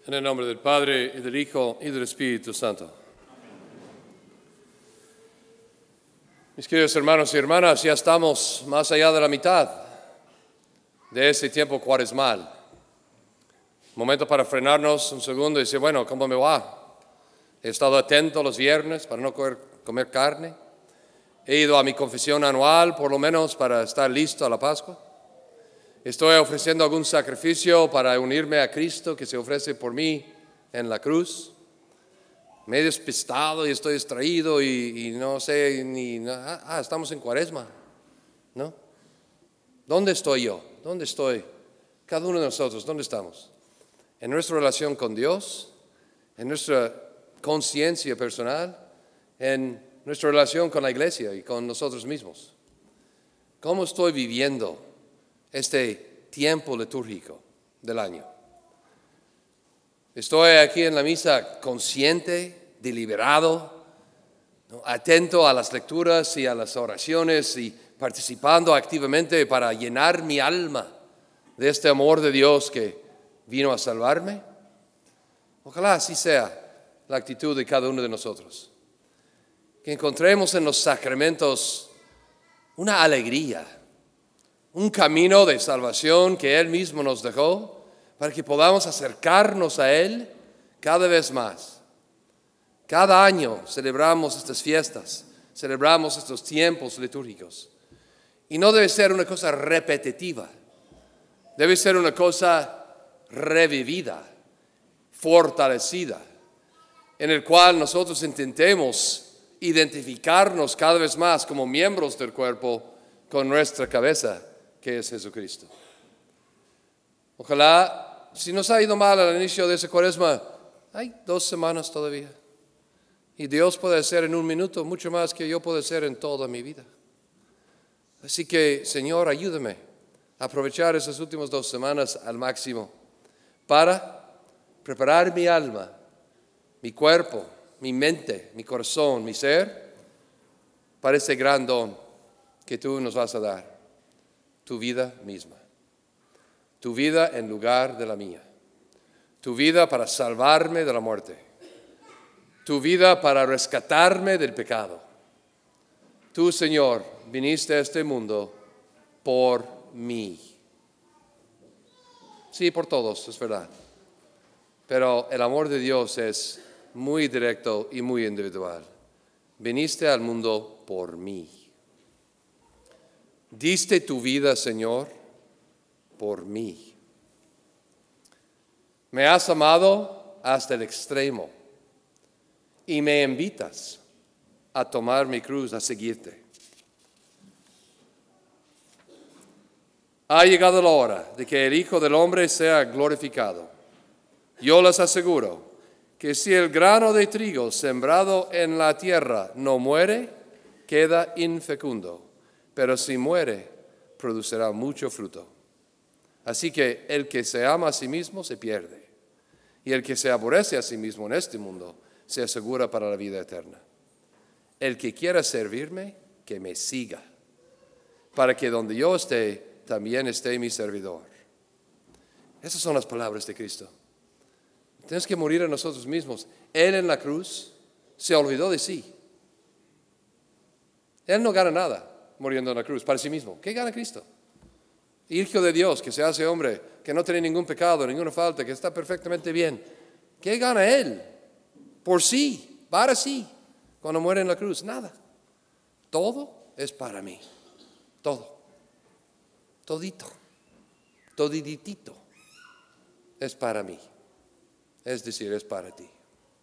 En el nombre del Padre, y del Hijo, y del Espíritu Santo. Mis queridos hermanos y hermanas, ya estamos más allá de la mitad de este tiempo cuaresmal. Momento para frenarnos un segundo y decir, bueno, ¿cómo me va? He estado atento los viernes para no comer carne. He ido a mi confesión anual, por lo menos, para estar listo a la Pascua. Estoy ofreciendo algún sacrificio para unirme a Cristo que se ofrece por mí en la cruz. Me he despistado y estoy distraído y no sé ni... estamos en Cuaresma, ¿no? ¿Dónde estoy yo? ¿Dónde estoy? Cada uno de nosotros, ¿dónde estamos? En nuestra relación con Dios, en nuestra conciencia personal, en nuestra relación con la iglesia y con nosotros mismos. ¿Cómo estoy viviendo este tiempo litúrgico del año? Estoy aquí en la misa consciente, deliberado, ¿no? Atento a las lecturas y a las oraciones y participando activamente para llenar mi alma de este amor de Dios que vino a salvarme. Ojalá así sea la actitud de cada uno de nosotros. Que encontremos en los sacramentos una alegría, un camino de salvación que Él mismo nos dejó para que podamos acercarnos a Él cada vez más. Cada año celebramos estas fiestas, celebramos estos tiempos litúrgicos. Y no debe ser una cosa repetitiva, debe ser una cosa revivida, fortalecida, en el cual nosotros intentemos identificarnos cada vez más como miembros del cuerpo con nuestra cabeza, que es Jesucristo. Ojalá, si nos ha ido mal al inicio de esa Cuaresma, hay 2 semanas todavía. Y Dios puede hacer en 1 minuto mucho más que yo puedo hacer en toda mi vida. Así que, Señor, ayúdame a aprovechar esas últimas 2 semanas al máximo para preparar mi alma, mi cuerpo, mi mente, mi corazón, mi ser, para ese gran don que tú nos vas a dar. Tu vida misma, tu vida en lugar de la mía, tu vida para salvarme de la muerte, tu vida para rescatarme del pecado. Tú, Señor, viniste a este mundo por mí. Sí, por todos, es verdad, pero el amor de Dios es muy directo y muy individual. Viniste al mundo por mí. Diste tu vida, Señor, por mí. Me has amado hasta el extremo y me invitas a tomar mi cruz, a seguirte. Ha llegado la hora de que el Hijo del Hombre sea glorificado. Yo les aseguro que si el grano de trigo sembrado en la tierra no muere, queda infecundo. Pero si muere, producirá mucho fruto. Así que el que se ama a sí mismo se pierde. Y el que se aborrece a sí mismo en este mundo se asegura para la vida eterna. El que quiera servirme, que me siga, para que donde yo esté, también esté mi servidor. Esas son las palabras de Cristo. Tenemos que morir a nosotros mismos. Él en la cruz se olvidó de sí. Él no gana nada muriendo en la cruz para sí mismo. ¿Qué gana Cristo? Hijo de Dios, que se hace hombre, que no tiene ningún pecado, ninguna falta, que está perfectamente bien. ¿Qué gana Él? Por sí, para sí, cuando muere en la cruz. Nada. Todo es para mí. Todo. Todito. Toditito. Es para mí. Es decir, es para ti.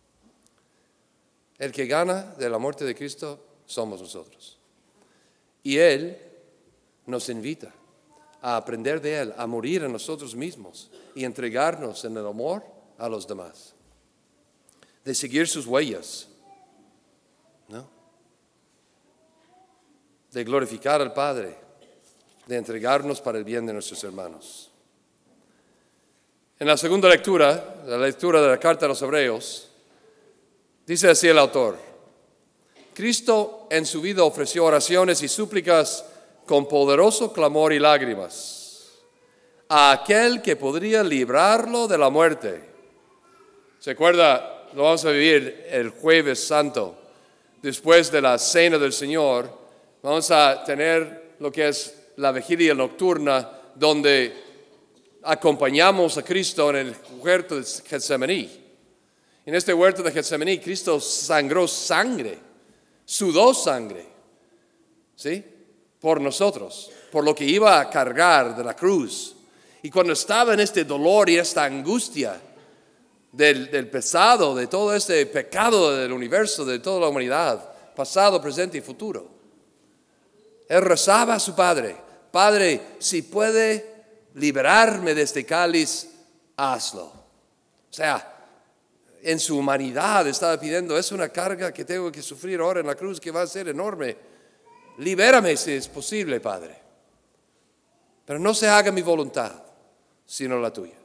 El que gana de la muerte de Cristo somos nosotros. Y Él nos invita a aprender de Él, a morir a nosotros mismos y entregarnos en el amor a los demás. De seguir sus huellas, ¿no? De glorificar al Padre, de entregarnos para el bien de nuestros hermanos. En la segunda lectura, la lectura de la carta a los Hebreos, dice así el autor: Cristo en su vida ofreció oraciones y súplicas con poderoso clamor y lágrimas a aquel que podría librarlo de la muerte, ¿Se acuerda? Lo vamos a vivir el Jueves Santo. Después de la Cena del Señor, vamos a tener lo que es la vigilia nocturna, donde acompañamos a Cristo en el huerto de Getsemaní. En este huerto de Getsemaní, Cristo sangró sangre, sudó sangre, ¿sí? Por nosotros, por lo que iba a cargar de la cruz. Y cuando estaba en este dolor y esta angustia del pesado, de todo este pecado del universo, de toda la humanidad, pasado, presente y futuro, Él rezaba a su Padre: Padre, si puede liberarme de este cáliz, hazlo. O sea, en su humanidad estaba pidiendo: es una carga que tengo que sufrir ahora en la cruz que va a ser enorme. Libérame si es posible, Padre. Pero no se haga mi voluntad, sino la tuya.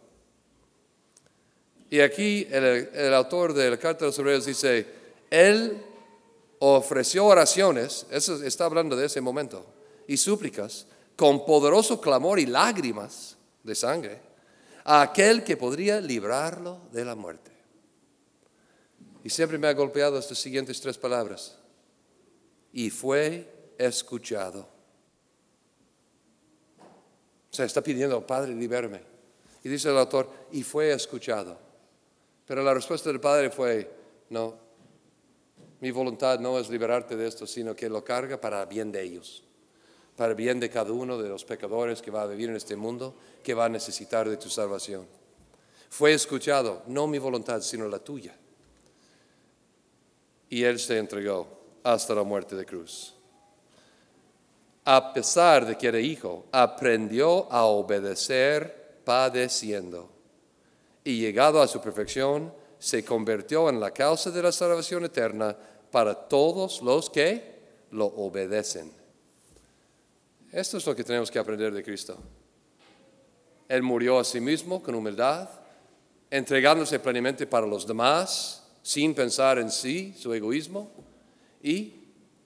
Y aquí el autor de la Carta de los Hebreos dice: Él ofreció oraciones, eso está hablando de ese momento, y súplicas, con poderoso clamor y lágrimas de sangre, a aquel que podría librarlo de la muerte. Y siempre me ha golpeado estas siguientes 3 palabras: y fue escuchado. O sea, está pidiendo: Padre, libérame. Y dice el autor: y fue escuchado. Pero la respuesta del Padre fue: no, mi voluntad no es liberarte de esto, sino que lo carga para bien de ellos, para el bien de cada uno de los pecadores que va a vivir en este mundo, que va a necesitar de tu salvación. Fue escuchado, no mi voluntad, sino la tuya. Y Él se entregó hasta la muerte de cruz. A pesar de que era hijo, aprendió a obedecer padeciendo. Y llegado a su perfección, se convirtió en la causa de la salvación eterna para todos los que lo obedecen. Esto es lo que tenemos que aprender de Cristo. Él murió a sí mismo con humildad, entregándose plenamente para los demás, sin pensar en sí, su egoísmo, y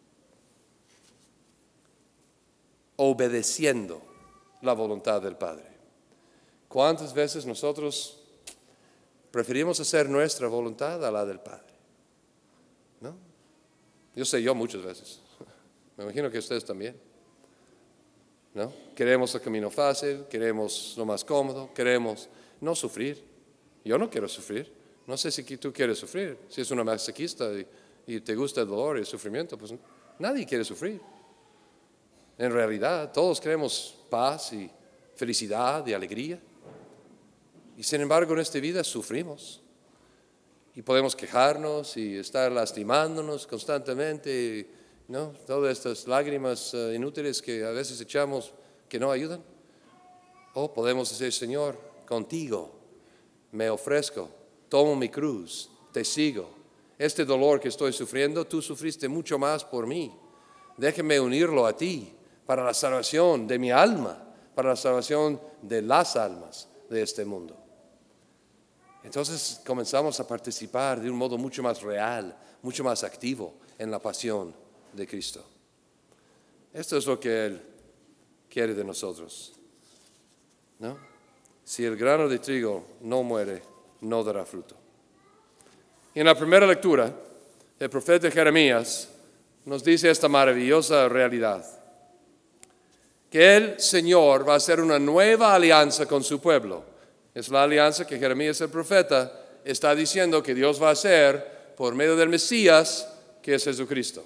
obedeciendo la voluntad del Padre. ¿Cuántas veces nosotros preferimos hacer nuestra voluntad a la del Padre? ¿No? Yo muchas veces. Me imagino que ustedes también. ¿No? Queremos el camino fácil, queremos lo más cómodo, queremos no sufrir. Yo no quiero sufrir. No sé si tú quieres sufrir. Si es una masoquista y te gusta el dolor y el sufrimiento, pues nadie quiere sufrir. En realidad, todos queremos paz y felicidad y alegría. Y sin embargo, en esta vida sufrimos. Y podemos quejarnos y estar lastimándonos constantemente, ¿no? Todas estas lágrimas inútiles que a veces echamos que no ayudan. O podemos decir: Señor, contigo me ofrezco, tomo mi cruz, te sigo. Este dolor que estoy sufriendo, tú sufriste mucho más por mí. Déjame unirlo a ti para la salvación de mi alma, para la salvación de las almas de este mundo. Entonces comenzamos a participar de un modo mucho más real, mucho más activo en la pasión de Cristo. Esto es lo que Él quiere de nosotros, ¿no? Si el grano de trigo no muere, no dará fruto. Y en la primera lectura, el profeta Jeremías nos dice esta maravillosa realidad: que el Señor va a hacer una nueva alianza con su pueblo. Es la alianza que Jeremías el profeta está diciendo que Dios va a hacer por medio del Mesías, que es Jesucristo.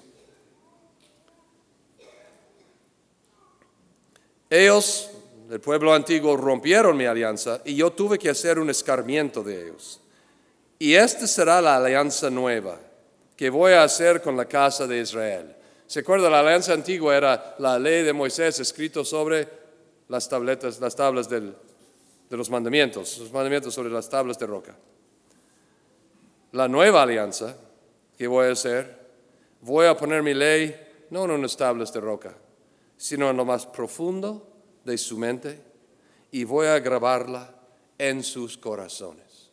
Ellos, el pueblo antiguo, rompieron mi alianza y yo tuve que hacer un escarmiento de ellos. Y esta será la alianza nueva que voy a hacer con la casa de Israel. ¿Se acuerda? La alianza antigua era la ley de Moisés escrito sobre las tablas de los mandamientos sobre las tablas de roca. La nueva alianza que voy a hacer, voy a poner mi ley no en unas tablas de roca, sino en lo más profundo de su mente, y voy a grabarla en sus corazones.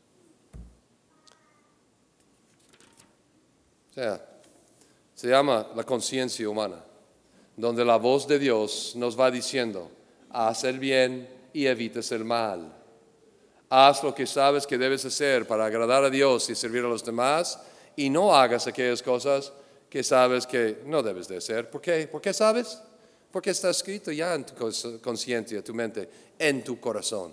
O sea, se llama la conciencia humana, donde la voz de Dios nos va diciendo: haz el bien y evites el mal. Haz lo que sabes que debes hacer para agradar a Dios y servir a los demás, y no hagas aquellas cosas que sabes que no debes de hacer. ¿Por qué? ¿Por qué sabes? Porque está escrito ya en tu conciencia, tu mente, en tu corazón.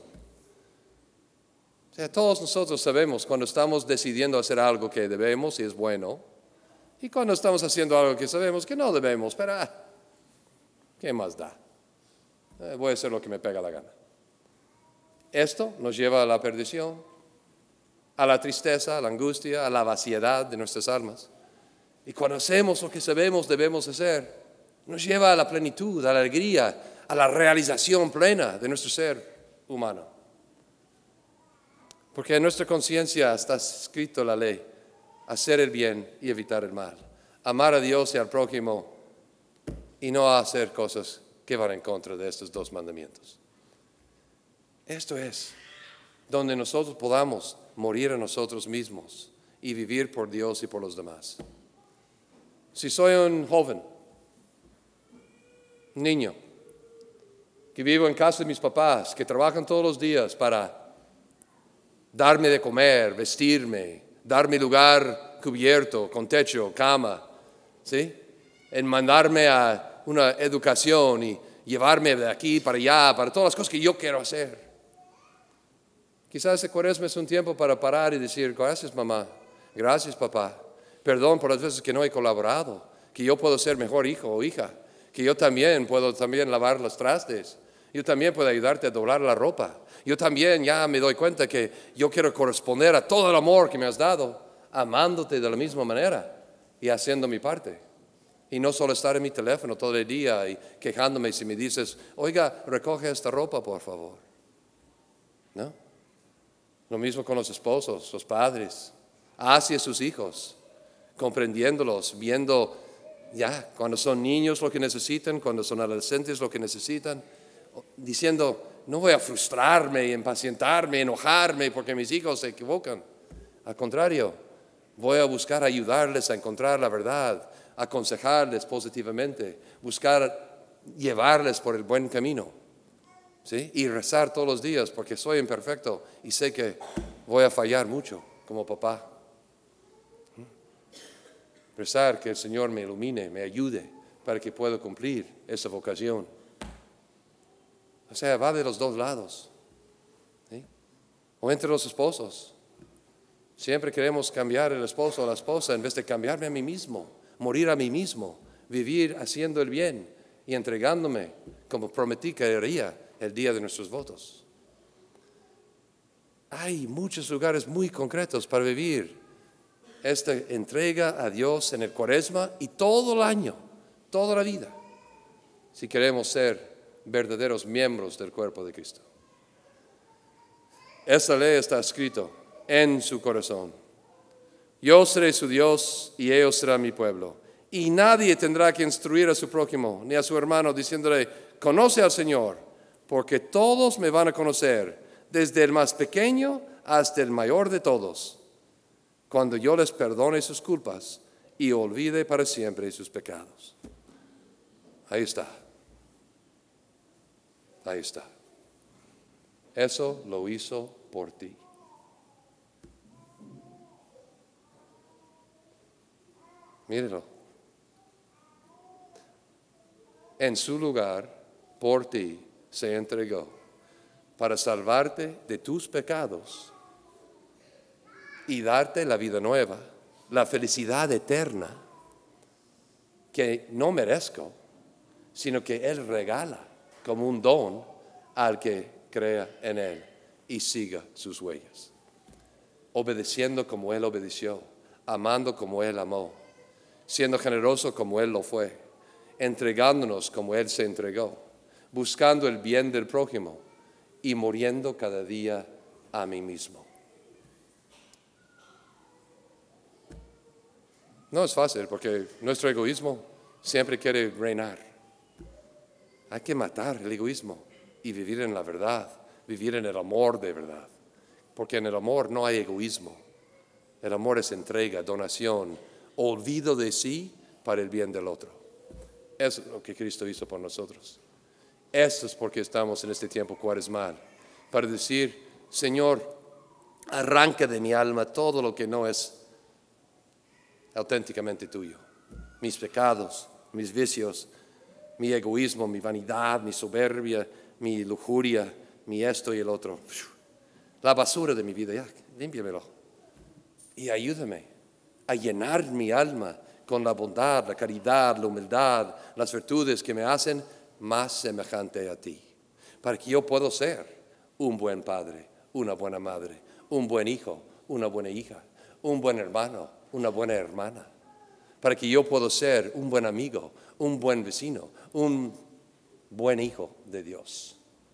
O sea, todos nosotros sabemos cuando estamos decidiendo hacer algo que debemos y es bueno, y cuando estamos haciendo algo que sabemos que no debemos, pero ¿qué más da? Voy a hacer lo que me pega la gana. Esto nos lleva a la perdición, a la tristeza, a la angustia, a la vaciedad de nuestras almas. Y cuando hacemos lo que sabemos debemos hacer, nos lleva a la plenitud, a la alegría, a la realización plena de nuestro ser humano. Porque en nuestra conciencia está escrito la ley, hacer el bien y evitar el mal, amar a Dios y al prójimo y no hacer cosas que van en contra de estos dos mandamientos. Esto es donde nosotros podamos morir a nosotros mismos y vivir por Dios y por los demás. Si soy un joven, un niño, que vivo en casa de mis papás, que trabajan todos los días para darme de comer, vestirme, darme lugar cubierto, con techo, cama, ¿sí? En mandarme a una educación y llevarme de aquí para allá, para todas las cosas que yo quiero hacer. Quizás este Cuaresma es un tiempo para parar y decir, gracias mamá, gracias papá, perdón por las veces que no he colaborado, que yo puedo ser mejor hijo o hija, que yo también puedo lavar los trastes, yo también puedo ayudarte a doblar la ropa, yo también ya me doy cuenta que yo quiero corresponder a todo el amor que me has dado, amándote de la misma manera y haciendo mi parte. Y no solo estar en mi teléfono todo el día y quejándome si me dices, oiga, recoge esta ropa por favor. ¿No? Lo mismo con los esposos, los padres, hacia sus hijos, comprendiéndolos, viendo ya cuando son niños lo que necesitan, cuando son adolescentes lo que necesitan, diciendo, no voy a frustrarme y impacientarme, enojarme porque mis hijos se equivocan. Al contrario, voy a buscar ayudarles a encontrar la verdad, aconsejarles positivamente, buscar llevarles por el buen camino. ¿Sí? Y rezar todos los días porque soy imperfecto y sé que voy a fallar mucho como papá. Rezar que el Señor me ilumine, me ayude para que pueda cumplir esa vocación. O sea, va de los dos lados. ¿Sí? O entre los esposos. Siempre queremos cambiar el esposo o la esposa en vez de cambiarme a mí mismo, morir a mí mismo, vivir haciendo el bien y entregándome como prometí que haría el día de nuestros votos. Hay muchos lugares muy concretos para vivir esta entrega a Dios en el Cuaresma y todo el año, toda la vida, si queremos ser verdaderos miembros del cuerpo de Cristo. Esta ley está escrito en su corazón. Yo seré su Dios y ellos serán mi pueblo. Y nadie tendrá que instruir a su prójimo ni a su hermano diciéndole, conoce al Señor, porque todos me van a conocer, desde el más pequeño hasta el mayor de todos, cuando yo les perdone sus culpas y olvide para siempre sus pecados. Ahí está. Ahí está. Eso lo hizo por ti. Mírelo. En su lugar, por ti, se entregó para salvarte de tus pecados y darte la vida nueva, la felicidad eterna que no merezco, sino que Él regala como un don al que crea en Él y siga sus huellas, obedeciendo como Él obedeció, amando como Él amó, siendo generoso como Él lo fue, entregándonos como Él se entregó, buscando el bien del prójimo y muriendo cada día a mí mismo. No es fácil porque nuestro egoísmo siempre quiere reinar. Hay que matar el egoísmo y vivir en la verdad, vivir en el amor de verdad. Porque en el amor no hay egoísmo. El amor es entrega, donación, olvido de sí para el bien del otro. Eso es lo que Cristo hizo por nosotros. Esto es porque estamos en este tiempo cuaresmal, para decir, Señor, arranca de mi alma todo lo que no es auténticamente tuyo. Mis pecados, mis vicios, mi egoísmo, mi vanidad, mi soberbia, mi lujuria, mi esto y el otro. La basura de mi vida, ya, límpiamelo. Y ayúdame a llenar mi alma con la bondad, la caridad, la humildad, las virtudes que me hacen más semejante a ti. Para que yo pueda ser un buen padre, una buena madre, un buen hijo, una buena hija, un buen hermano, una buena hermana. Para que yo pueda ser un buen amigo, un buen vecino, un buen hijo de Dios.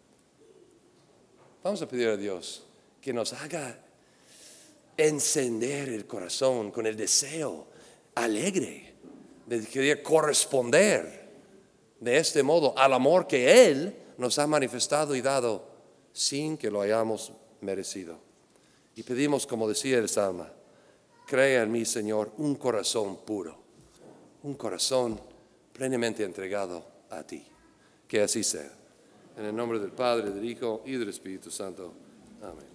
Vamos a pedir a Dios que nos haga encender el corazón con el deseo alegre de querer corresponder de este modo al amor que Él nos ha manifestado y dado sin que lo hayamos merecido. Y pedimos, como decía el Salmo, crea en mí, Señor, un corazón puro, un corazón plenamente entregado a ti. Que así sea. En el nombre del Padre, del Hijo y del Espíritu Santo. Amén.